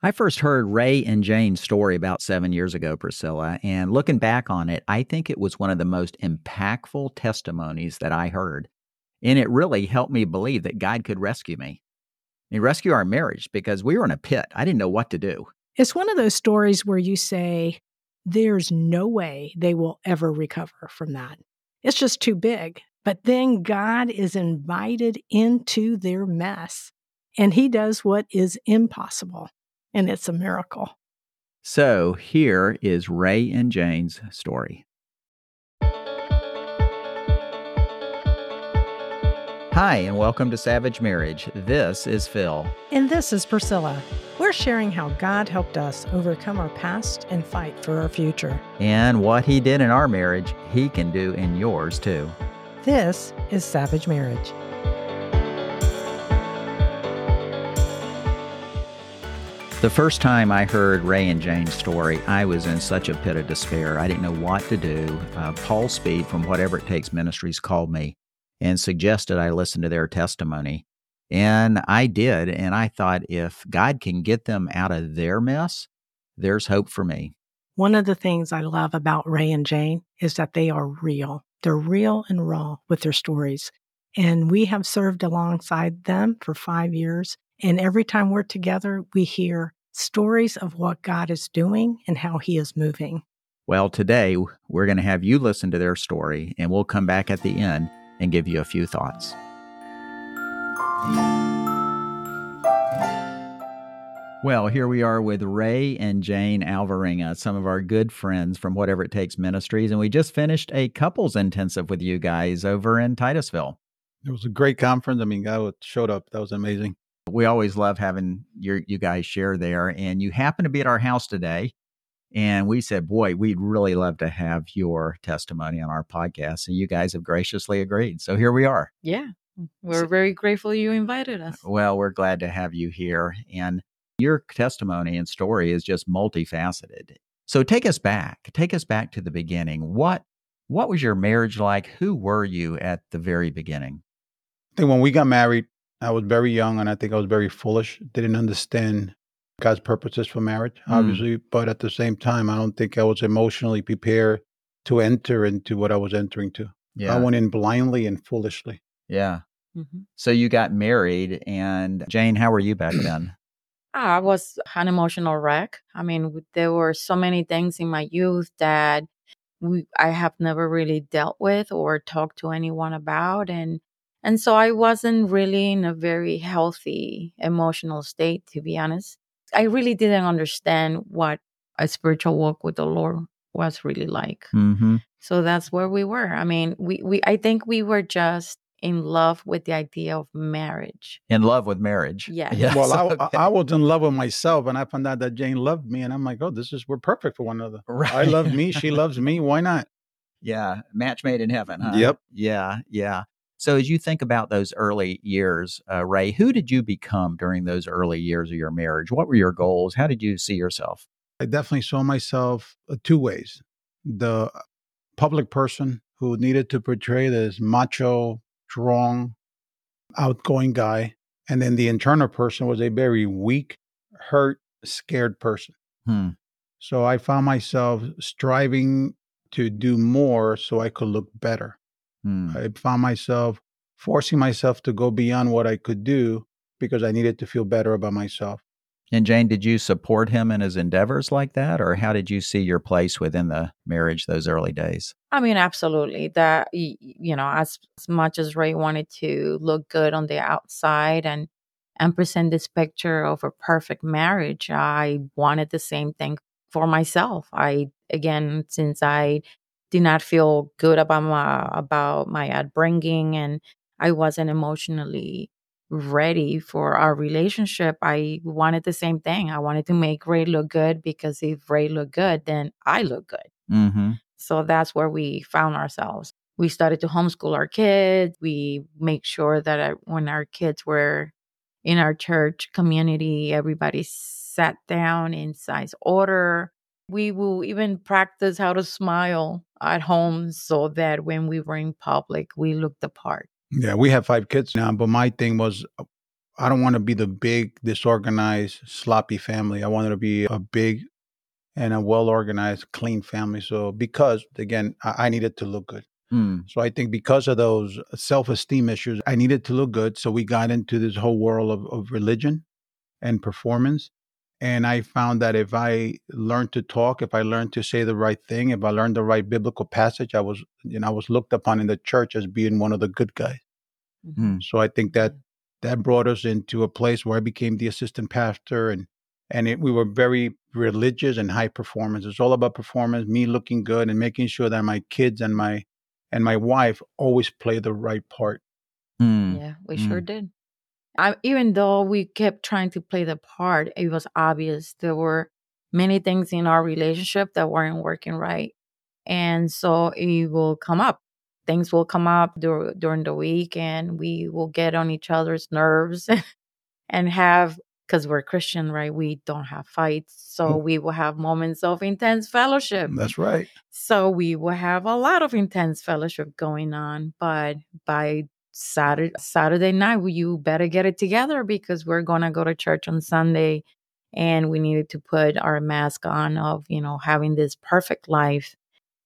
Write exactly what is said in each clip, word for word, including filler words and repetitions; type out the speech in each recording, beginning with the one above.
I first heard Ray and Jane's story about seven years ago, Priscilla, and looking back on it, I think it was one of the most impactful testimonies that I heard. And it really helped me believe that God could rescue me. He rescued our marriage because we were in a pit. I didn't know what to do. It's one of those stories where you say, there's no way they will ever recover from that. It's just too big. But then God is invited into their mess, and he does what is impossible, and it's a miracle. So here is Ray and Jane's story. Hi, and welcome to Savage Marriage. This is Phil. And this is Priscilla. We're sharing how God helped us overcome our past and fight for our future. And what he did in our marriage, he can do in yours too. This is Savage Marriage. The first time I heard Ray and Jane's story, I was in such a pit of despair. I didn't know what to do. Uh, Paul Speed from Whatever It Takes Ministries called me and suggested I listen to their testimony. And I did, and I thought if God can get them out of their mess, there's hope for me. One of the things I love about Ray and Jane is that they are real. They're real and raw with their stories. And we have served alongside them for five years. And every time we're together, we hear stories of what God is doing and how he is moving. Well, today we're going to have you listen to their story, and we'll come back at the end and give you a few thoughts. Well, here we are with Ray and Jane Alvarenga, some of our good friends from Whatever It Takes Ministries, and we just finished a couples intensive with you guys over in Titusville. It was a great conference. I mean, God showed up. That was amazing. We always love having your you guys share there, and you happen to be at our house today. And we said, boy, we'd really love to have your testimony on our podcast. And you guys have graciously agreed. So here we are. Yeah, we're very grateful you invited us. Well, we're glad to have you here. And your testimony and story is just multifaceted. So take us back. Take us back to the beginning. What what was your marriage like? Who were you at the very beginning? I think when we got married, I was very young, and I think I was very foolish. Didn't understand God's purposes for marriage, obviously. Mm. But at the same time, I don't think I was emotionally prepared to enter into what I was entering to. Yeah. I went in blindly and foolishly. Yeah. Mm-hmm. So you got married, and Jane, how were you back then? I was an emotional wreck. I mean, there were so many things in my youth that we, I have never really dealt with or talked to anyone about. And and so I wasn't really in a very healthy emotional state, to be honest. I really didn't understand what a spiritual walk with the Lord was really like. Mm-hmm. So that's where we were. I mean, we, we I think we were just in love with the idea of marriage. In love with marriage. Yes. yes. Well, I, okay. I, I was in love with myself, and I found out that Jane loved me, and I'm like, oh, this is, we're perfect for one another. Right. I love me. She loves me. Why not? Yeah. Match made in heaven, huh? Yep. Yeah. Yeah. So as you think about those early years, uh, Ray, who did you become during those early years of your marriage? What were your goals? How did you see yourself? I definitely saw myself uh, two ways. The public person who needed to portray this macho, strong, outgoing guy. And then the internal person was a very weak, hurt, scared person. Hmm. So I found myself striving to do more so I could look better. Hmm. I found myself forcing myself to go beyond what I could do because I needed to feel better about myself. And Jane, did you support him in his endeavors like that? Or how did you see your place within the marriage those early days? I mean, absolutely. That, you know, as, as much as Ray wanted to look good on the outside and, and present this picture of a perfect marriage, I wanted the same thing for myself. I, again, since I did not feel good about my about my upbringing, and I wasn't emotionally ready for our relationship. I wanted the same thing. I wanted to make Ray look good, because if Ray looked good, then I look good. Mm-hmm. So that's where we found ourselves. We started to homeschool our kids. We make sure that I, when our kids were in our church community, everybody sat down in size order. We will even practice how to smile at home so that when we were in public, we looked the part. Yeah, we have five kids now, but my thing was I don't want to be the big, disorganized, sloppy family. I wanted to be a big and a well-organized, clean family. So because, again, I, I needed to look good. Mm. So I think because of those self-esteem issues, I needed to look good. So we got into this whole world of, of religion and performance. And I found that if I learned to talk, if I learned to say the right thing, if I learned the right biblical passage, I was, you know, I was looked upon in the church as being one of the good guys. Mhm. So I think that that brought us into a place where I became the assistant pastor, and and it, we were very religious and high performance. It's all about performance, me looking good and making sure that my kids and my and my wife always play the right part. Mm. Yeah, we sure Mm. did. I, even though we kept trying to play the part, it was obvious there were many things in our relationship that weren't working right. And so it will come up. Things will come up dur- during the week, and we will get on each other's nerves and have, because we're Christian, right? We don't have fights. So Oh, we will have moments of intense fellowship. that's right. So we will have a lot of intense fellowship going on. But by Saturday, Saturday night, well, you better get it together because we're going to go to church on Sunday. And we needed to put our mask on of, you know, having this perfect life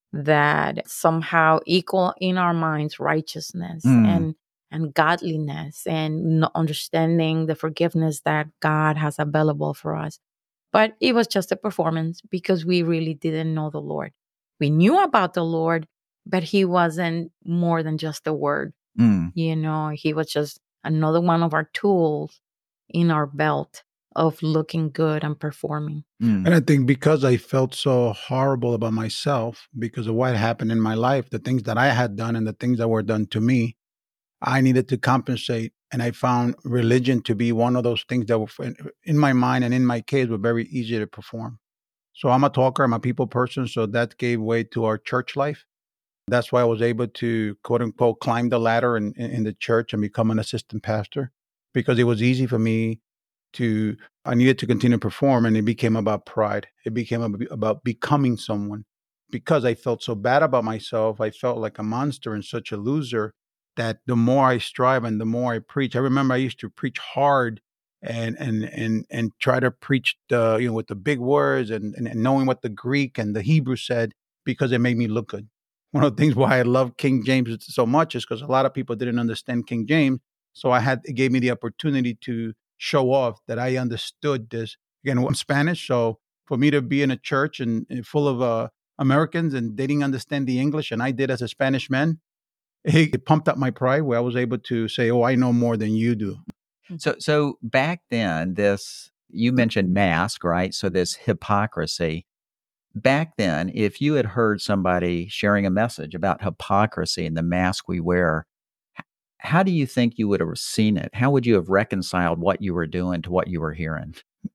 that somehow equal in our minds righteousness Mm. and and godliness and n- understanding the forgiveness that God has available for us. But it was just a performance because we really didn't know the Lord. We knew about the Lord, but he wasn't more than just a word. Mm. You know, he was just another one of our tools in our belt of looking good and performing. Mm. And I think because I felt so horrible about myself because of what happened in my life, the things that I had done and the things that were done to me, I needed to compensate. And I found religion to be one of those things that were, in in my mind and in my case, were very easy to perform. So I'm a talker, I'm a people person. So that gave way to our church life. That's why I was able to, quote unquote, climb the ladder in, in in the church and become an assistant pastor because it was easy for me to, I needed to continue to perform, and it became about pride. It became ab- about becoming someone because I felt so bad about myself. I felt like a monster and such a loser that the more I strive and the more I preach, I remember I used to preach hard and and and and try to preach the, you know, with the big words and, and, and knowing what the Greek and the Hebrew said because it made me look good. One of the things why I love King James so much is because a lot of people didn't understand King James. So I had, it gave me the opportunity to show off that I understood this. Again, I'm Spanish, so for me to be in a church and, and full of uh, Americans and they didn't understand the English, and I did as a Spanish man, it, it pumped up my pride where I was able to say, "Oh, I know more than you do." So, so back then, this, you mentioned mask, right? So this hypocrisy. Back then, if you had heard somebody sharing a message about hypocrisy and the mask we wear, h- how do you think you would have seen it? How would you have reconciled what you were doing to what you were hearing?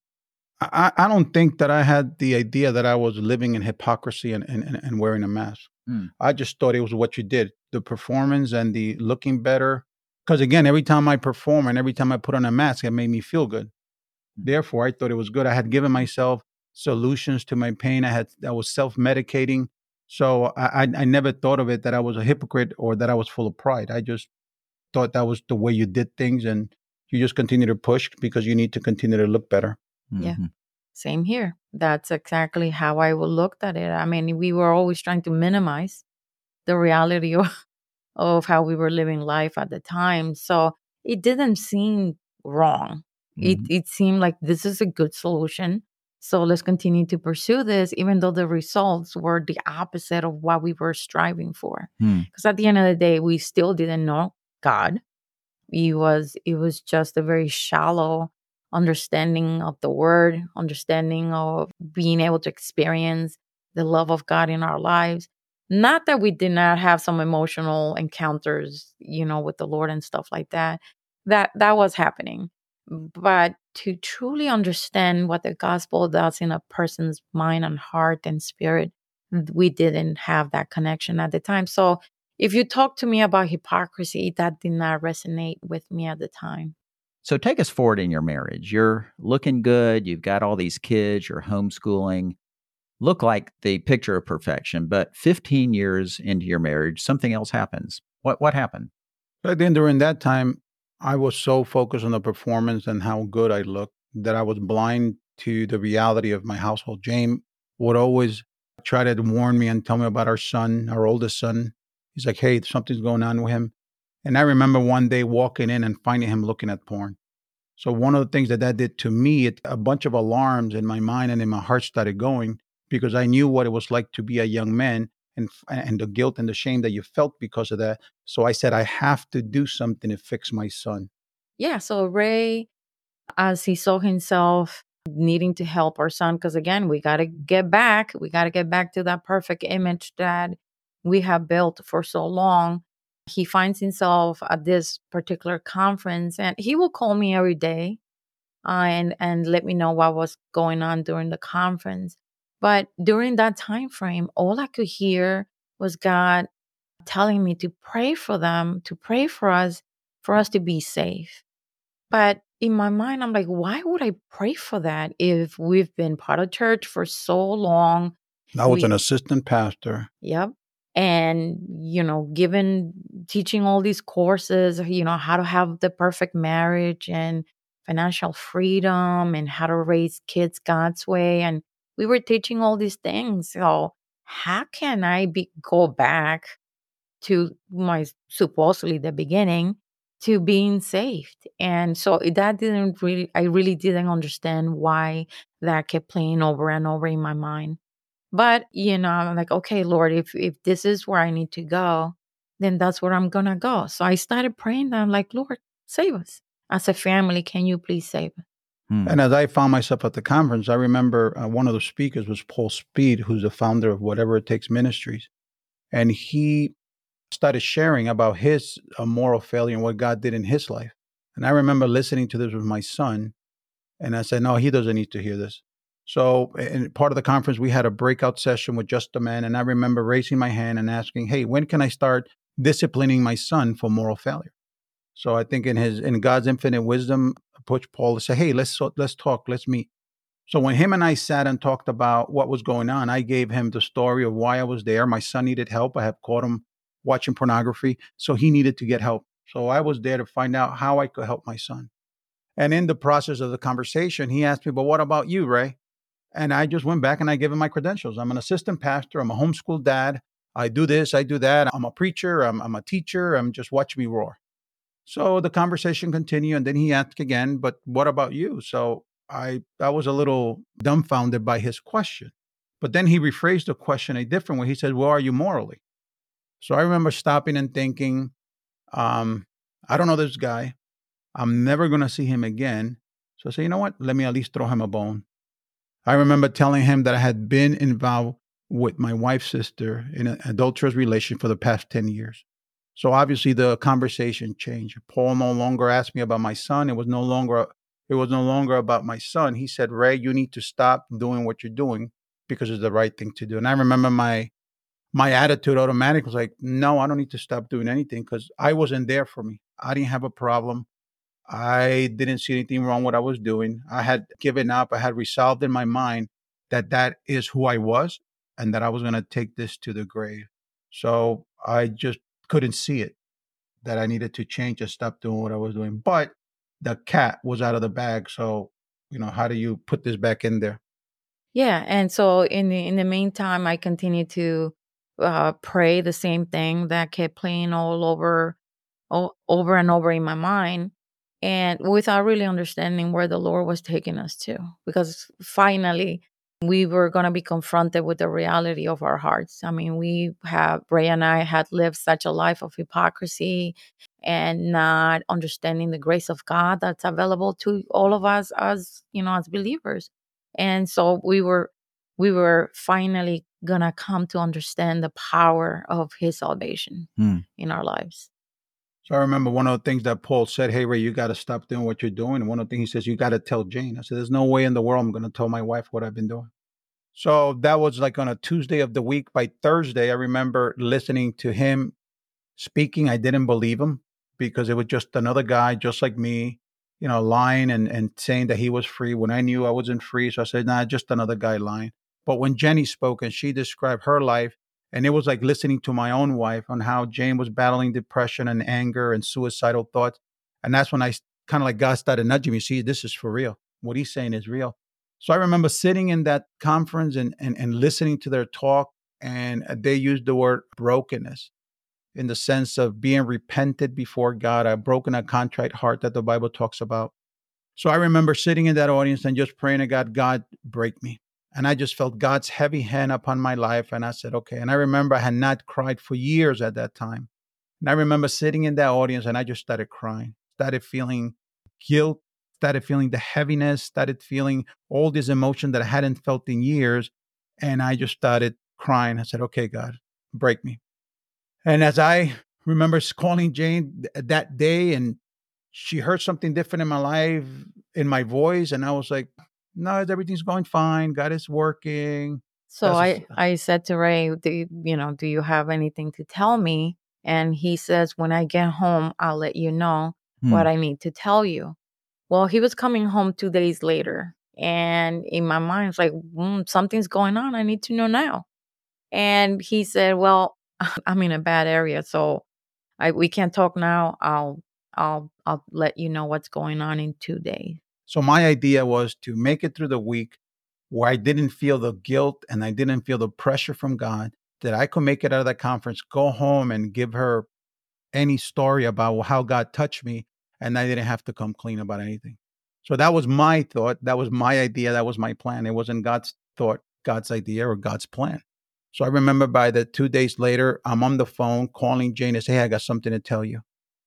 I, I don't think that I had the idea that I was living in hypocrisy and, and, and and wearing a mask. Mm. I just thought it was what you did, the performance and the looking better. Because again, every time I perform and every time I put on a mask, it made me feel good. Therefore, I thought it was good. I had given myself solutions to my pain. I had, I was self medicating. So I, I I never thought of it that I was a hypocrite or that I was full of pride. I just thought that was the way you did things, and you just continue to push because you need to continue to look better. Yeah. Mhm. Same here. That's exactly how I would looked at it. I mean, we were always trying to minimize the reality of, of how we were living life at the time. So it didn't seem wrong. It Mhm. it seemed like this is a good solution. So let's continue to pursue this, even though the results were the opposite of what we were striving for. Mm. Because at the end of the day, we still didn't know God. It was it was just a very shallow understanding of the word, understanding of being able to experience the love of God in our lives. Not that we did not have some emotional encounters, you know, with the Lord and stuff like that. That that was happening. But to truly understand what the gospel does in a person's mind and heart and spirit, we didn't have that connection at the time. So if you talk to me about hypocrisy, that did not resonate with me at the time. So take us forward in your marriage. You're looking good. You've got all these kids. You're homeschooling. Look like the picture of perfection. But fifteen years into your marriage, something else happens. What what happened? But then during that time, I was so focused on the performance and how good I looked that I was blind to the reality of my household. Jane would always try to warn me and tell me about our son, our oldest son. He's like, hey, something's going on with him. And I remember one day walking in and finding him looking at porn. So one of the things that that did to me, it, a bunch of alarms in my mind and in my heart started going because I knew what it was like to be a young man and and the guilt and the shame that you felt because of that. So I said, I have to do something to fix my son. Yeah. So Ray, as he saw himself needing to help our son, because again, we got to get back. We got to get back to that perfect image that we have built for so long. He finds himself at this particular conference, and he will call me every day uh, and and let me know what was going on during the conference. But during that time frame, all I could hear was God telling me to pray for them, to pray for us, for us to be safe. But in my mind, I'm like, why would I pray for that if we've been part of church for so long? I was We, an assistant pastor. yep. And, you know, given teaching all these courses, you know, how to have the perfect marriage and financial freedom and how to raise kids God's way. And we were teaching all these things. So how can I be go back to my supposedly the beginning to being saved? And so that didn't really, I really didn't understand why that kept playing over and over in my mind. But, you know, I'm like, okay, Lord, if if this is where I need to go, then that's where I'm going to go. So I started praying and I'm like, Lord, save us. As a family, can you please save us? Hmm. And as I found myself at the conference, I remember uh, one of the speakers was Paul Speed, who's the founder of Whatever It Takes Ministries. And he started sharing about his uh, moral failure and what God did in his life. And I remember listening to this with my son. And I said, no, he doesn't need to hear this. So in part of the conference, we had a breakout session with just the men. And I remember raising my hand and asking, hey, when can I start disciplining my son for moral failure? So I think in his in God's infinite wisdom, approached Paul to say, hey, let's let's talk, let's meet. So when him and I sat and talked about what was going on, I gave him the story of why I was there. My son needed help. I had caught him watching pornography, so he needed to get help. So I was there to find out how I could help my son. And in the process of the conversation, he asked me, but what about you, Ray? And I just went back and I gave him my credentials. I'm an assistant pastor. I'm a homeschool dad. I do this, I do that. I'm a preacher. I'm, I'm a teacher. I'm just watch me roar. So the conversation continued. And then he asked again, but what about you? So I, I was a little dumbfounded by his question. But then he rephrased the question a different way. He said, where are you morally? So I remember stopping and thinking, um, I don't know this guy. I'm never going to see him again. So I said, you know what? Let me at least throw him a bone. I remember telling him that I had been involved with my wife's sister in an adulterous relation for the past ten years. So obviously the conversation changed. Paul no longer asked me about my son. It was no longer it was no longer about my son. He said, Ray, you need to stop doing what you're doing because it's the right thing to do. And I remember my my attitude automatically was like, no, I don't need to stop doing anything because I wasn't there for me. I didn't have a problem. I didn't see anything wrong with what I was doing. I had given up. I had resolved in my mind that that is who I was and that I was going to take this to the grave. So I just couldn't see it, that I needed to change and stop doing what I was doing. But the cat was out of the bag. So, you know, how do you put this back in there? Yeah. And so in the in the meantime, I continued to uh, pray the same thing that kept playing all over, all, over and over in my mind, and without really understanding where the Lord was taking us to, because finally we were going to be confronted with the reality of our hearts. I mean, we have Ray and I had lived such a life of hypocrisy and not understanding the grace of God that's available to all of us as, you know, as believers. And so we were we were finally gonna come to understand the power of his salvation Hmm. in our lives. So I remember one of the things that Paul said, hey, Ray, you got to stop doing what you're doing. And one of the things he says, you got to tell Jane. I said, there's no way in the world I'm going to tell my wife what I've been doing. So that was like on a Tuesday of the week. By Thursday, I remember listening to him speaking. I didn't believe him because it was just another guy just like me, you know, lying and, and saying that he was free when I knew I wasn't free. So I said, nah, just another guy lying. But when Jenny spoke and she described her life, and it was like listening to my own wife on how Jane was battling depression and anger and suicidal thoughts, And that's when I kind of like God started nudging me. See, this is for real. What he's saying is real. So I remember sitting in that conference and, and, and listening to their talk, and they used the word brokenness in the sense of being repented before God, a broken, a contrite heart that the Bible talks about. So I remember sitting in that audience and just praying to God, God, break me. And I just felt God's heavy hand upon my life. And I said, okay. And I remember I had not cried for years at that time. And I remember sitting in that audience and I just started crying, started feeling guilt, started feeling the heaviness, started feeling all this emotion that I hadn't felt in years. And I just started crying. I said, okay, God, break me. And as I remember calling Jane th- that day, and she heard something different in my life, in my voice, and I was like, no, everything's going fine. God is working. So That's just, I, I said to Ray, do you, you know, do you have anything to tell me? And he says, when I get home, I'll let you know Hmm. what I need to tell you. Well, he was coming home two days later. And in my mind, it's like, mm, something's going on. I need to know now. And he said, well, I'm in a bad area, so I we can't talk now. I'll I'll I'll let you know what's going on in two days. so my idea was to make it through the week where I didn't feel the guilt and I didn't feel the pressure from God, that I could make it out of that conference, go home and give her any story about how God touched me, and I didn't have to come clean about anything. So that was my thought. That was my idea. That was my plan. It wasn't God's thought, God's idea, or God's plan. So I remember by the two days later, I'm on the phone calling Jane and say, hey, I got something to tell you.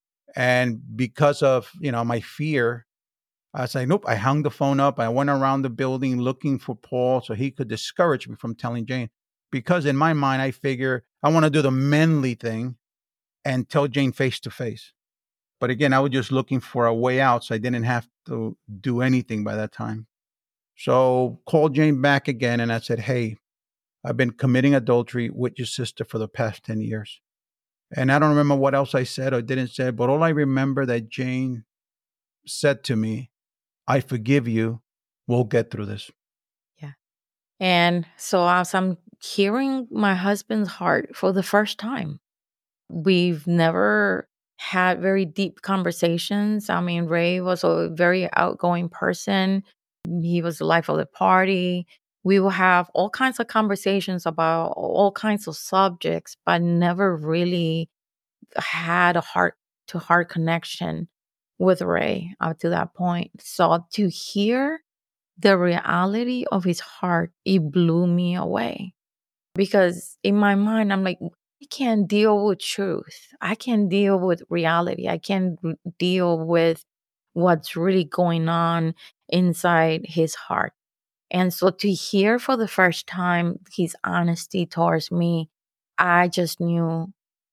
And because of, you know, my fear, I was like, nope, I hung the phone up. I went around the building looking for Paul so he could discourage me from telling Jane. Because in my mind, I figure I want to do the manly thing and tell Jane face to face. But again, I was just looking for a way out, so I didn't have to do anything by that time. So called Jane back again, and I said, hey, I've been committing adultery with your sister for the past ten years. And I don't remember what else I said or didn't say, but all I remember that Jane said to me, I forgive you. We'll get through this. Yeah. And so as I'm hearing my husband's heart for the first time, we've never had very deep conversations. I mean, Ray was a very outgoing person. He was the life of the party. We will have all kinds of conversations about all kinds of subjects, but never really had a heart to heart connection with Ray up to that point. So to hear the reality of his heart, it blew me away. Because in my mind, I'm like, I can't deal with truth. I can deal with reality. I can r- deal with what's really going on inside his heart. And so to hear for the first time his honesty towards me, I just knew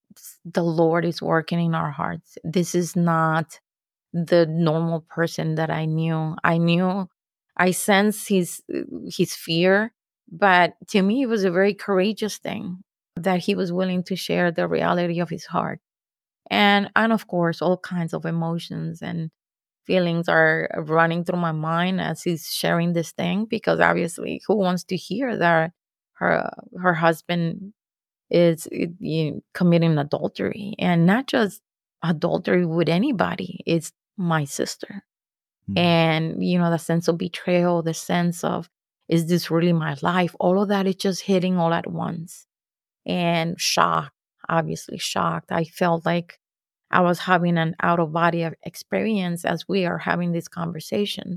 the Lord is working in our hearts. This is not the normal person that I knew. I knew, I sensed his his fear, but to me, it was a very courageous thing that he was willing to share the reality of his heart. And and of course, all kinds of emotions and feelings are running through my mind as he's sharing this thing, because obviously, who wants to hear that her her husband is eh, you know, committing adultery, and not just adultery with anybody. It's my sister. Hmm. And, you know, the sense of betrayal, the sense of, is this really my life? All of that is just hitting all at once. And shocked, obviously shocked. I felt like I was having an out of body experience as we are having this conversation.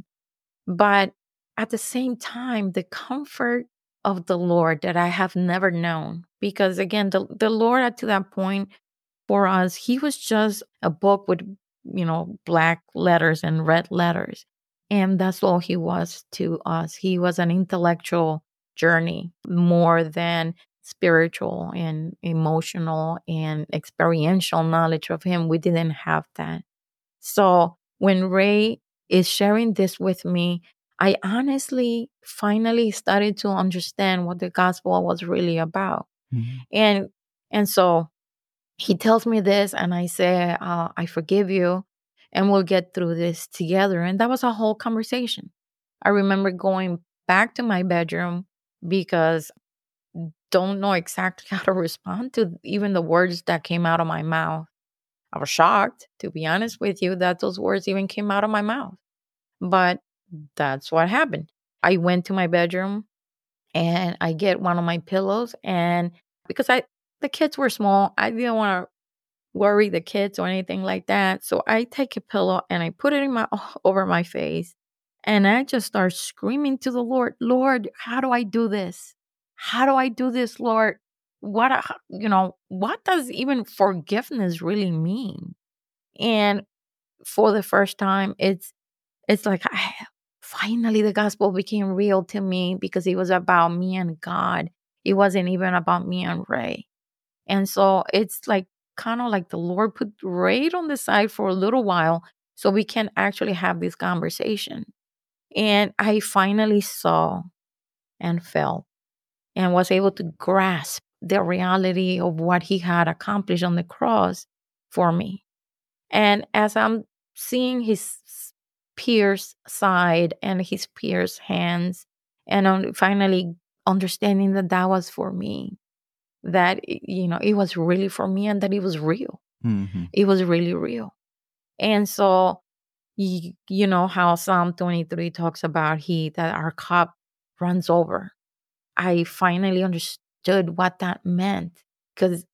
But at the same time, the comfort of the Lord that I have never known. Because again, the, the Lord at to that point for us, he was just a book with, you know, black letters and red letters. And that's all he was to us. He was an intellectual journey more than spiritual and emotional and experiential knowledge of him. We didn't have that. So when Ray is sharing this with me, I honestly finally started to understand what the gospel was really about. Mhm. And and so he tells me this, and I say, uh, I forgive you, and we'll get through this together. And that was a whole conversation. I remember going back to my bedroom because don't know exactly how to respond to even the words that came out of my mouth. I was shocked, to be honest with you, that those words even came out of my mouth. But that's what happened. I went to my bedroom and I get one of my pillows, and because I the kids were small, I didn't want to worry the kids or anything like that. So I take a pillow and I put it in my over my face, and I just start screaming to the Lord, Lord, how do I do this? How do I do this, Lord? What a- you know, what does even forgiveness really mean? And for the first time, it's it's like I, finally the gospel became real to me, because it was about me and God. It wasn't even about me and Ray. And so it's like kind of like the Lord put Ray on the side for a little while so we can actually have this conversation. And I finally saw and felt and was able to grasp the reality of what he had accomplished on the cross for me. And as I'm seeing his pierced side and his pierced hands, and I'm finally understanding that that was for me, that, you know, it was really for me, and that it was real. Mm-hmm. It was really real. And so, you, you know how Psalm twenty-three talks about he that our cup runs over. I finally understood what that meant, because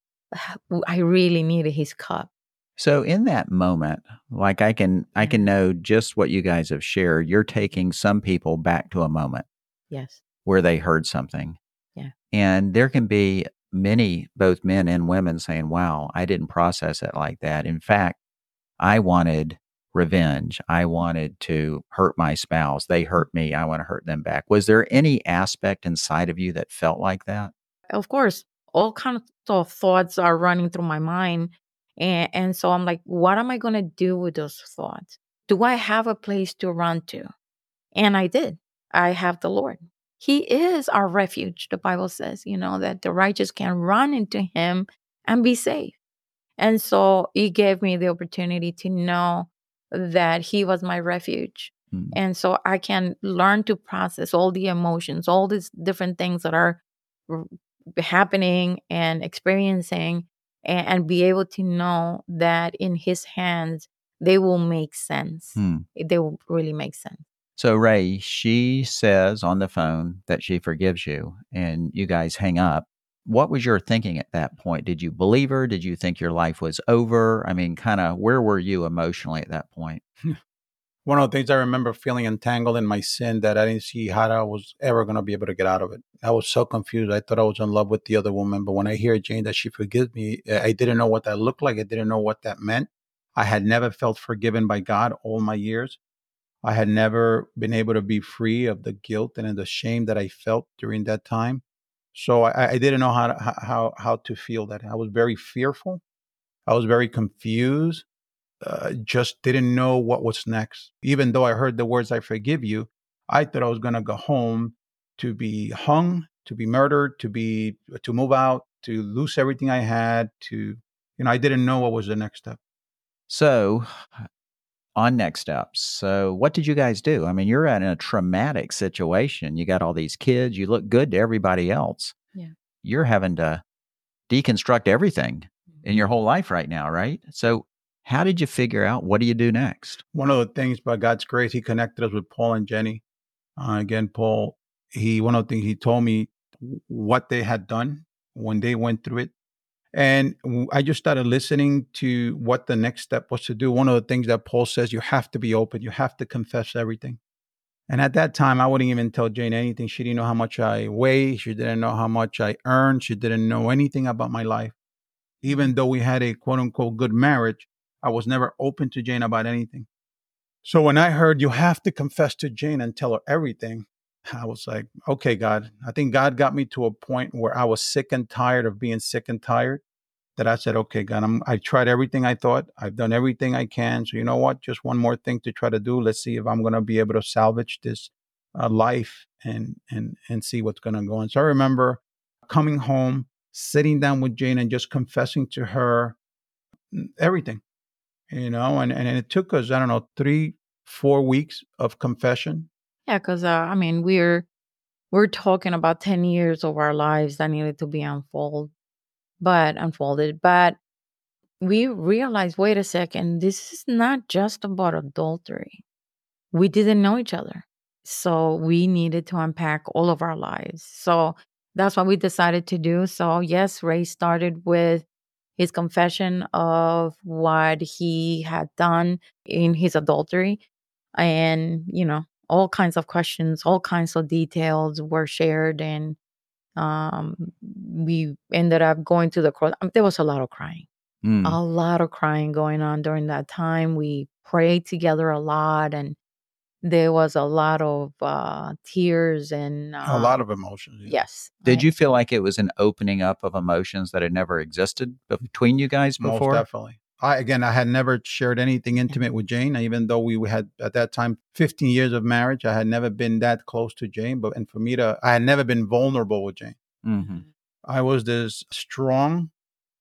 I really needed his cup. So in that moment, like I can I can know just what you guys have shared. You're taking some people back to a moment Yes. where they heard something. Yeah. And there can be many, both men and women, saying, wow, I didn't process it like that. In fact, I wanted revenge. I wanted to hurt my spouse. They hurt me. I want to hurt them back. Was there any aspect inside of you that felt like that? Of course, all kinds of thoughts are running through my mind. And, and so I'm like, what am I going to do with those thoughts? Do I have a place to run to? And I did. I have the Lord. He is our refuge. The Bible says, you know, that the righteous can run into him and be safe. And so he gave me the opportunity to know that he was my refuge. Mm. And so I can learn to process all the emotions, all these different things that are r- happening and experiencing, and, and be able to know that in his hands, they will make sense. Mm. They will really make sense. So, Ray, she says on the phone that she forgives you, and you guys hang up. What was your thinking at that point? Did you believe her? Did you think your life was over? I mean, kind of where were you emotionally at that point? One of the things I remember feeling entangled in my sin that I didn't see how I was ever going to be able to get out of it. I was so confused. I thought I was in love with the other woman. But when I hear Jane that she forgives me, I didn't know what that looked like. I didn't know what that meant. I had never felt forgiven by God all my years. I had never been able to be free of the guilt and the shame that I felt during that time. So I, I didn't know how to, how how to feel that. I was very fearful. I was very confused. Uh, just didn't know what was next. Even though I heard the words "I forgive you," I thought I was gonna go home to be hung, to be murdered, to be to move out, to lose everything I had. To you know, I didn't know what was the next step. So, on next steps. So, what did you guys do? I mean, you're in a traumatic situation. You got all these kids. You look good to everybody else. Yeah. You're having to deconstruct everything in your whole life right now, right? So, how did you figure out what do you do next? One of the things, by God's grace, He connected us with Paul and Jenny. Uh, again, Paul, he one of the things he told me what they had done when they went through it. And w- I just started listening to what the next step was to do. One of the things that Paul says, you have to be open. You have to confess everything. And at that time, I wouldn't even tell Jane anything. She didn't know how much I weigh. She didn't know how much I earned. She didn't know anything about my life. Even though we had a quote unquote good marriage, I was never open to Jane about anything. So when I heard you have to confess to Jane and tell her everything, I was like, okay, God. I think God got me to a point where I was sick and tired of being sick and tired. That I said, okay, God, I'm, I tried everything I thought. I've done everything I can. So you know what? Just one more thing to try to do. Let's see if I'm going to be able to salvage this uh, life and and and see what's going to go on. So I remember coming home, sitting down with Jane, and just confessing to her everything, you know. And and it took us, I don't know, three, four weeks of confession. Yeah, because uh, I mean, we're we're talking about ten years of our lives that needed to be unfolded, but unfolded. But we realized, wait a second, this is not just about adultery. We didn't know each other. So we needed to unpack all of our lives. So that's what we decided to do. So yes, Ray started with his confession of what he had done in his adultery. And, you know, all kinds of questions, all kinds of details were shared. And um, we ended up going to the court. Um, there was a lot of crying, Mm. a lot of crying going on during that time. We prayed together a lot, and there was a lot of uh, tears and A lot um, of emotions. Yeah. yes. Did I- you feel like it was an opening up of emotions that had never existed between you guys Most before? definitely. I again, I had never shared anything intimate with Jane, even though we had at that time fifteen years of marriage. I had never been that close to Jane, but and for me to, I had never been vulnerable with Jane. Mm-hmm. I was this strong,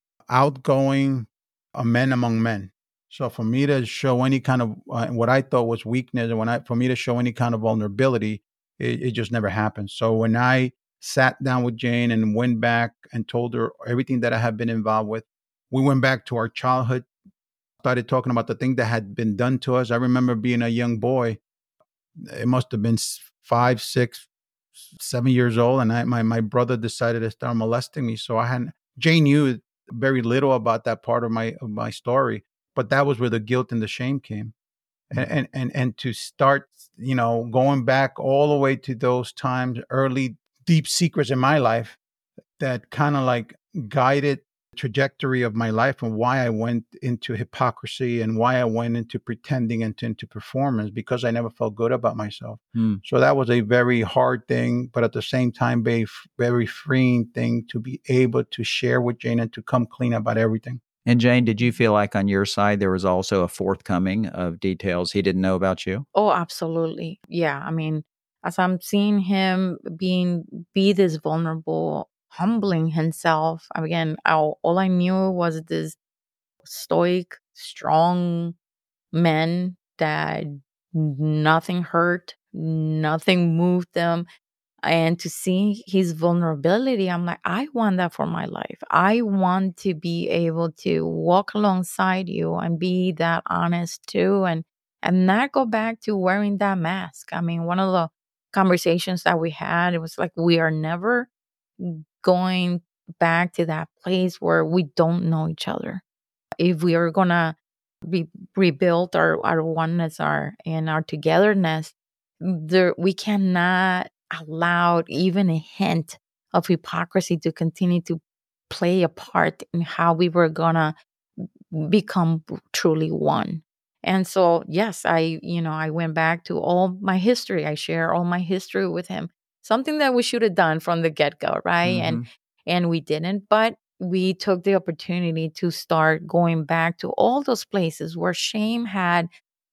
outgoing, a man among men. So for me to show any kind of uh, what I thought was weakness, and when I for me to show any kind of vulnerability, it, it just never happened. So when I sat down with Jane and went back and told her everything that I had been involved with, we went back to our childhood, started talking about the thing that had been done to us. I remember being a young boy. It must have been s- five, six, seven years old, and I, my my brother decided to start molesting me. So I hadn't. Jane knew very little about that part of my of my story, but that was where the guilt and the shame came, and and and, and to start, you know, going back all the way to those times, early deep secrets in my life that kind of like guided the trajectory of my life and why I went into hypocrisy and why I went into pretending and into performance, because I never felt good about myself. Mm. So that was a very hard thing, but at the same time, very, very freeing thing to be able to share with Jane and to come clean about everything. And Jane, did you feel like on your side there was also a forthcoming of details he didn't know about you? Oh, absolutely. Yeah. I mean, as I'm seeing him being be this vulnerable, humbling himself. Again, all, all I knew was this stoic, strong man that nothing hurt, nothing moved them. And to see his vulnerability, I'm like, I want that for my life. I want to be able to walk alongside you and be that honest too, and and not go back to wearing that mask. I mean, one of the conversations that we had, it was like we are never going back to that place where we don't know each other. If we are gonna re- rebuild our our oneness, our and our togetherness, there we cannot allow even a hint of hypocrisy to continue to play a part in how we were gonna become truly one. And so, yes, I, you know, I went back to all my history. I share all my history with him. Something that we should have done from the get-go, right? Mhm. And and we didn't, but we took the opportunity to start going back to all those places where shame had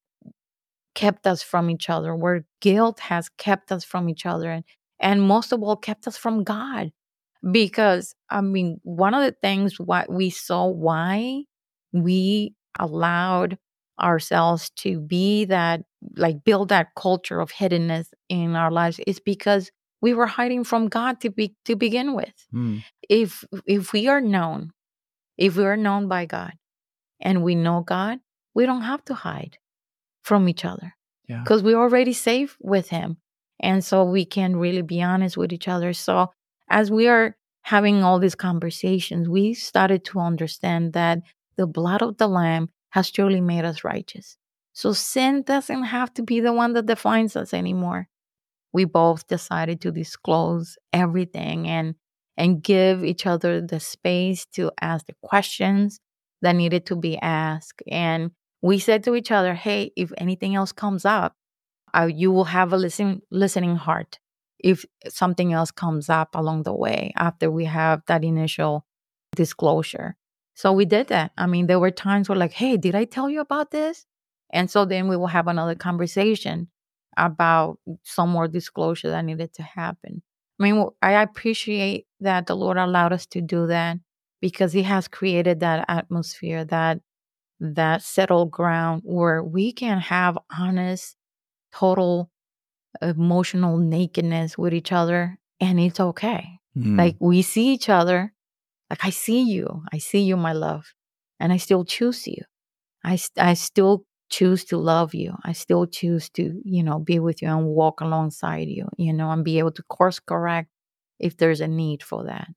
kept us from each other, where guilt has kept us from each other, and, and most of all, kept us from God. Because, I mean, one of the things what we saw why we allowed ourselves to be that, like, build that culture of hiddenness in our lives is because we were hiding from God to be to begin with. Mm. If if we are known, if we are known by God and we know God, we don't have to hide from each other Yeah. because we're already safe with him. And so we can really be honest with each other. So as we are having all these conversations, we started to understand that the blood of the Lamb has truly made us righteous. So sin doesn't have to be the one that defines us anymore. We both decided to disclose everything and and give each other the space to ask the questions that needed to be asked. And we said to each other, hey, if anything else comes up, uh, you will have a listen, listening heart if something else comes up along the way after we have that initial disclosure. So we did that. I mean, there were times where like, hey, did I tell you about this? And so then we will have another conversation about some more disclosure that needed to happen. I mean, I appreciate that the Lord allowed us to do that because he has created that atmosphere, that that settled ground where we can have honest, total emotional nakedness with each other and it's okay. Mm. Like we see each other, like I see you, I see you, my love. and I still choose you. I, st- I still choose to love you. I still choose to, you know, be with you and walk alongside you, you know, and be able to course correct if there's a need for that.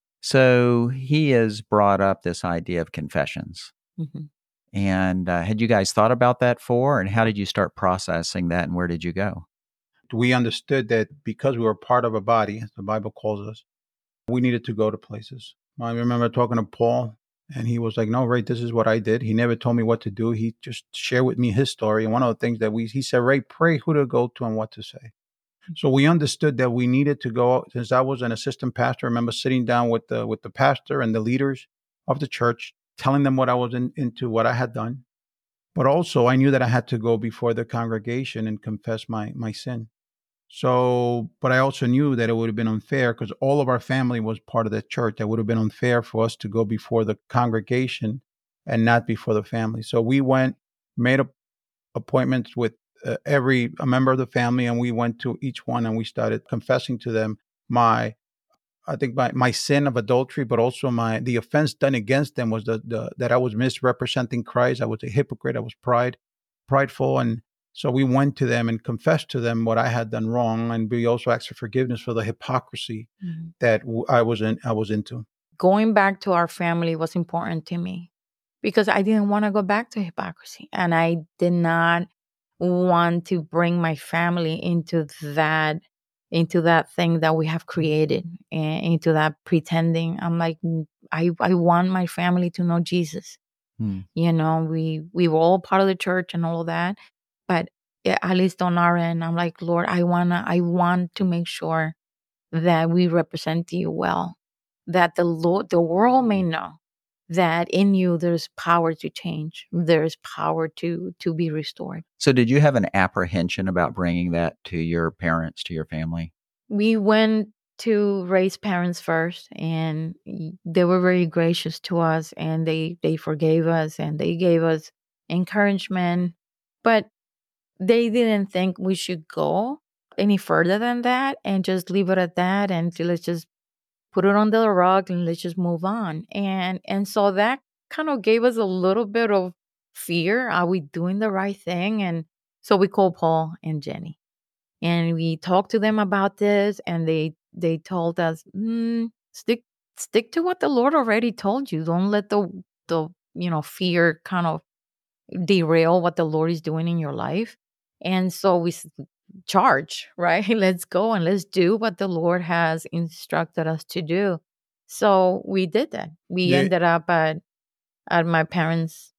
So he has brought up this idea of confessions. Mm-hmm. And uh, had you guys thought about that for? And how did you start processing that? And where did you go? We understood that because we were part of a body, as the Bible calls us, we needed to go to places. I remember talking to Paul, and he was like, no, Ray, this is what I did. He never told me what to do. He just shared with me his story. And one of the things that we, he said, Ray, pray who to go to and what to say. So we understood that we needed to go. Since I was an assistant pastor, I remember sitting down with the with the pastor and the leaders of the church, telling them what I was in, into, what I had done. But also, I knew that I had to go before the congregation and confess my my sin. So, but I also knew that it would have been unfair because all of our family was part of the church. It would have been unfair for us to go before the congregation and not before the family. So we went, made a, appointments with uh, every a member of the family, and we went to each one and we started confessing to them my, I think my, my sin of adultery, but also my the offense done against them was the, the that I was misrepresenting Christ. I was a hypocrite. I was pride, prideful, and so we went to them and confessed to them what I had done wrong, and we also asked for forgiveness for the hypocrisy Mm-hmm. that w- I was in. I was into. Going back to our family was important to me because I didn't want to go back to hypocrisy, and I did not want to bring my family into that into that thing that we have created and into that pretending. I'm like, "N- I I want my family to know Jesus. Hmm. You know, we we were all part of the church and all of that, but yeah, at least on our end, I'm like, Lord, I wanna I want to make sure that we represent you well, that the Lord, the world may know that in you there's power to change, there's power to to be restored. So did you have an apprehension about bringing that to your parents, to your family? We went to Ray's parents first, and y- they were very gracious to us, and they they forgave us, and they gave us encouragement, but they didn't think we should go any further than that and just leave it at that, and to let's just put it on the rug and let's just move on. And and so that kind of gave us a little bit of fear. Are we doing the right thing? And so we called Paul and Jenny, and we talked to them about this, and they they told us, mm, stick stick to what the Lord already told you. Don't let the the you know fear kind of derail what the Lord is doing in your life. And so we s- charge, right? Let's go and let's do what the Lord has instructed us to do. So we did that. We Yeah, ended up at at my parents'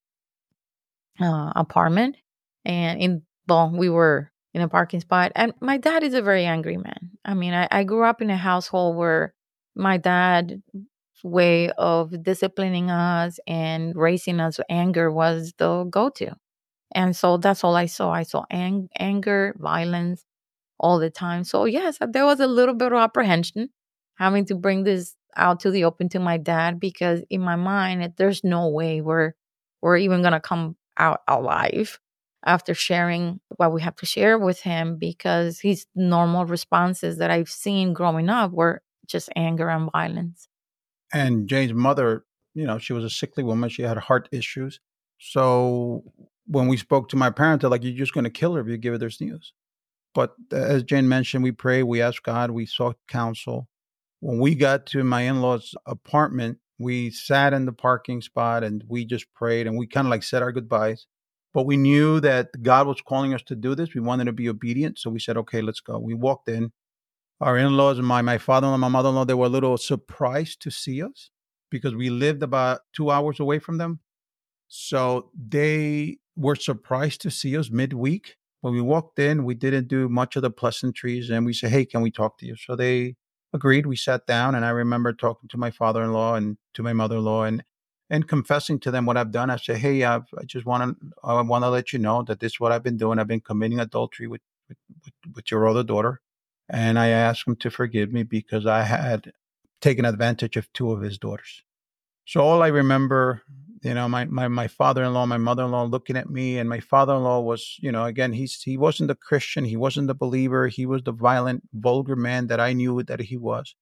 uh, apartment, and in well, we were in a parking spot. And my dad is a very angry man. I mean, I, I grew up in a household where my dad way of disciplining us and raising us anger was the go-to, and so that's all I saw. I saw ang- anger, violence all the time. So, yes, there was a little bit of apprehension having to bring this out to the open to my dad because in my mind, it- there's no way we're, we're even going to come out alive after sharing what we have to share with him because his normal responses that I've seen growing up were just anger and violence. and Jane's mother, you know, she was a sickly woman. She had heart issues. So when we spoke to my parents, they're like, "You're just going to kill her if you give her this news." But uh, as Jane mentioned, we prayed, we asked God, we sought counsel. When we got to my in-laws' apartment, we sat in the parking spot and we just prayed and we kind of like said our goodbyes. But we knew that God was calling us to do this. We wanted to be obedient. So we said, okay, let's go. We walked in. Our in-laws and my, my father-in-law, my mother-in-law, they were a little surprised to see us because we lived about two hours away from them. So they were surprised to see us midweek. When we walked in, we didn't do much of the pleasantries and we said, hey, can we talk to you? So they agreed. We sat down and I remember talking to my father-in-law and to my mother-in-law and and confessing to them what I've done. I said, hey, I've, I just want to I want to let you know that this is what I've been doing. I've been committing adultery with, with, with, with your other daughter. And I asked him to forgive me because I had taken advantage of two of his daughters. So all I remember, you know, my, my, my father-in-law, my mother-in-law looking at me, and my father-in-law was, you know, again, he's he wasn't a Christian, he wasn't a believer, he was the violent, vulgar man that I knew that he was.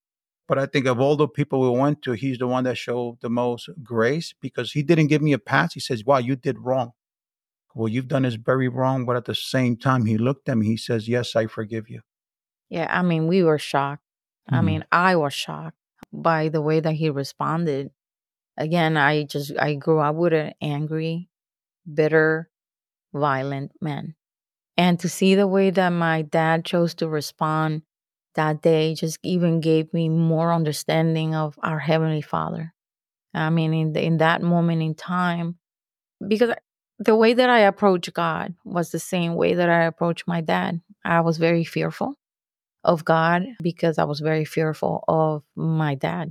But I think of all the people we went to, he's the one that showed the most grace because he didn't give me a pass. He says, wow, you did wrong. Well, you've done is very wrong. But at the same time, he looked at me. He says, yes, I forgive you. Yeah, I mean, we were shocked. I Mhm. mean, I was shocked by the way that he responded. Again, I just, I grew up with an angry, bitter, violent man. And to see the way that my dad chose to respond that day just even gave me more understanding of our Heavenly Father. I mean, in, the, in that moment in time, because the way that I approached God was the same way that I approached my dad. I was very fearful of God because I was very fearful of my dad.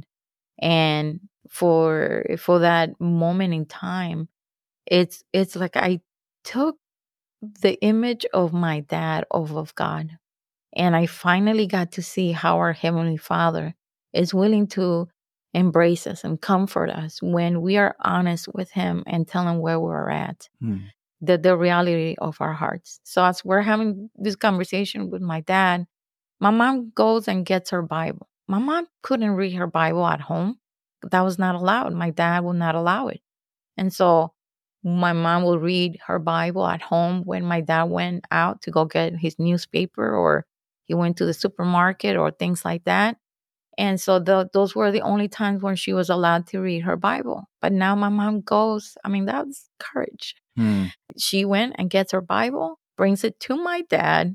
And for for that moment in time, it's it's like I took the image of my dad off of God. And I finally got to see how our Heavenly Father is willing to embrace us and comfort us when we are honest with Him and tell Him where we're at, Hmm. the, the reality of our hearts. So as we're having this conversation with my dad, my mom goes and gets her Bible. My mom couldn't read her Bible at home. That was not allowed. My dad would not allow it. And so my mom will read her Bible at home when my dad went out to go get his newspaper or he went to the supermarket or things like that. And so the, those were the only times when she was allowed to read her Bible. But now my mom goes, I mean, that's courage. Hmm. She went and gets her Bible, brings it to my dad,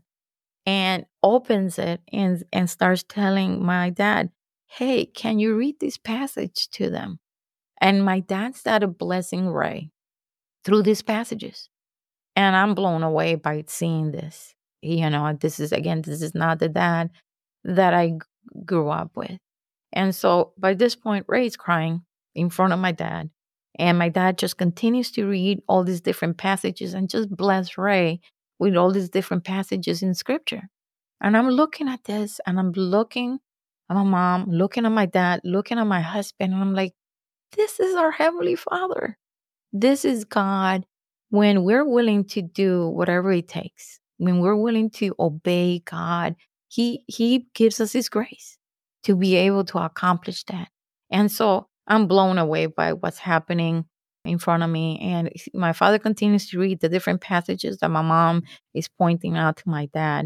and opens it and, and starts telling my dad, hey, can you read this passage to them? And my dad started blessing Ray through these passages. And I'm blown away by seeing this. You know, this is, again, this is not the dad that I g- grew up with. And so by this point, Ray's crying in front of my dad. And my dad just continues to read all these different passages and just bless Ray with all these different passages in scripture. And I'm looking at this and I'm looking at my mom, looking at my dad, looking at my husband. And I'm like, this is our Heavenly Father. This is God when we're willing to do whatever it takes. When we're willing to obey God, He He gives us His grace to be able to accomplish that. And so I'm blown away by what's happening in front of me. And my father continues to read the different passages that my mom is pointing out to my dad.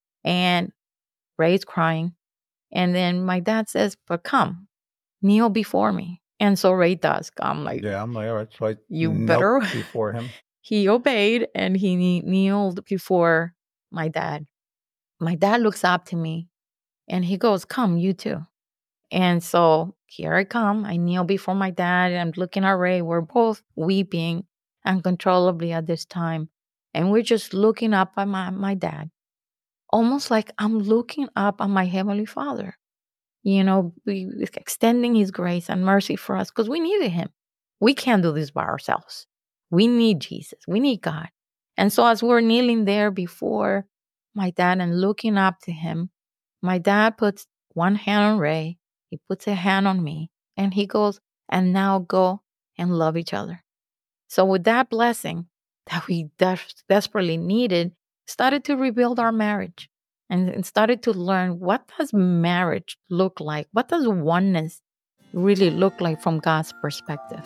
And Ray's crying. And then my dad says, but come, kneel before me. And so Ray does. I'm like, Yeah, I'm like, all right. So I you knelt better. before him. He obeyed and he kne- kneeled before my dad. My dad looks up to me and he goes, come, you too. And so here I come. I kneel before my dad and I'm looking at Ray. We're both weeping uncontrollably at this time. And we're just looking up at my, my dad, almost like I'm looking up at my Heavenly Father, you know, we, extending His grace and mercy for us because we needed Him. We can't do this by ourselves. We need Jesus. We need God. And so as we're kneeling there before my dad and looking up to Him, my dad puts one hand on Ray, he puts a hand on me, and he goes, and now go and love each other. So with that blessing that we des- desperately needed, started to rebuild our marriage and, and started to learn, what does marriage look like? What does oneness really look like from God's perspective?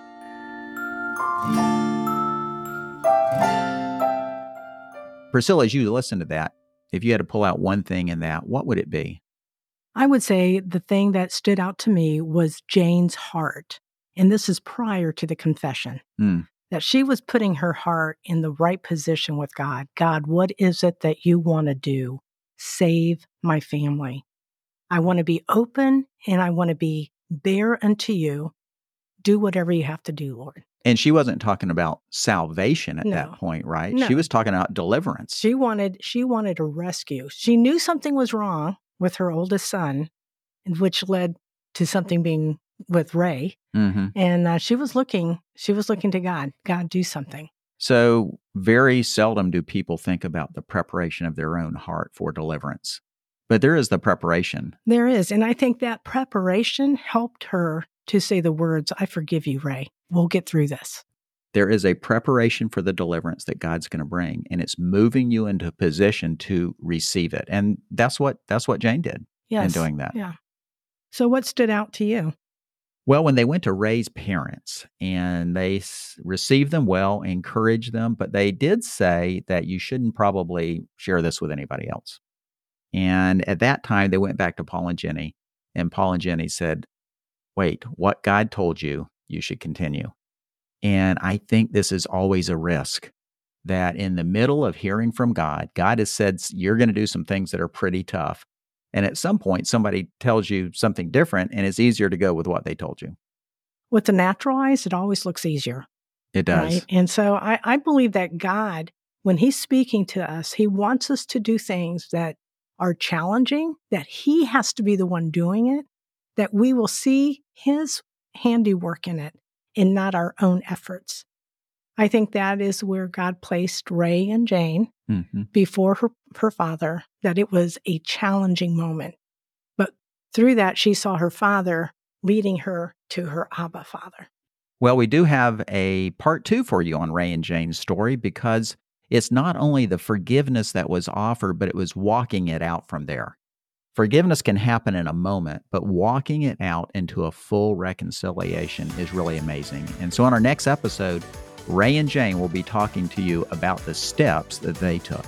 Priscilla, as you listen to that, if you had to pull out one thing in that, what would it be? I would say the thing that stood out to me was Jane's heart. And this is prior to the confession, Hmm. that she was putting her heart in the right position with God. God, what is it that you want to do? Save my family. I want to be open and I want to be bare unto you. Do whatever you have to do, Lord. And she wasn't talking about salvation at No. that point, right? No. She was talking about deliverance. She wanted she wanted a rescue. She knew something was wrong with her oldest son, which led to something being with Ray. Mm-hmm. And uh, she was looking, she was looking to God. God, do something. So very seldom do people think about the preparation of their own heart for deliverance. But there is the preparation. There is. And I think that preparation helped her to say the words, I forgive you, Ray. We'll get through this. There is a preparation for the deliverance that God's going to bring, and it's moving you into a position to receive it. And that's what that's what Jane did Yes. in doing that. Yeah. So, what stood out to you? Well, when they went to Ray's parents and they s- received them well, encouraged them, but they did say that you shouldn't probably share this with anybody else. And at that time, they went back to Paul and Jenny, and Paul and Jenny said, wait, what God told you, you should continue. And I think this is always a risk that in the middle of hearing from God, God has said you're going to do some things that are pretty tough. And at some point, somebody tells you something different, and it's easier to go with what they told you. With the natural eyes, it always looks easier. It does. Right? And so I, I believe that God, when He's speaking to us, He wants us to do things that are challenging, that He has to be the one doing it, that we will see His handiwork in it and not our own efforts. I think that is where God placed Ray and Jane Mm-hmm. before her, her father, that it was a challenging moment. But through that, she saw her father leading her to her Abba Father. Well, we do have a part two for you on Ray and Jane's story, because it's not only the forgiveness that was offered, but it was walking it out from there. Forgiveness can happen in a moment, but walking it out into a full reconciliation is really amazing. And so on our next episode, Ray and Jane will be talking to you about the steps that they took.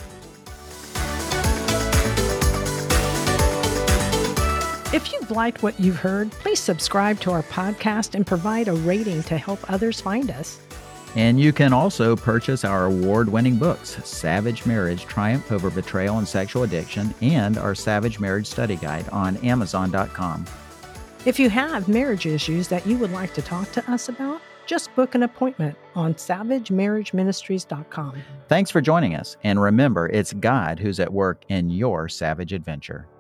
If you've liked what you've heard, please subscribe to our podcast and provide a rating to help others find us. And you can also purchase our award-winning books, Savage Marriage, Triumph Over Betrayal and Sexual Addiction, and our Savage Marriage Study Guide on Amazon dot com. If you have marriage issues that you would like to talk to us about, just book an appointment on savage marriage ministries dot com. Thanks for joining us, and remember, it's God who's at work in your savage adventure.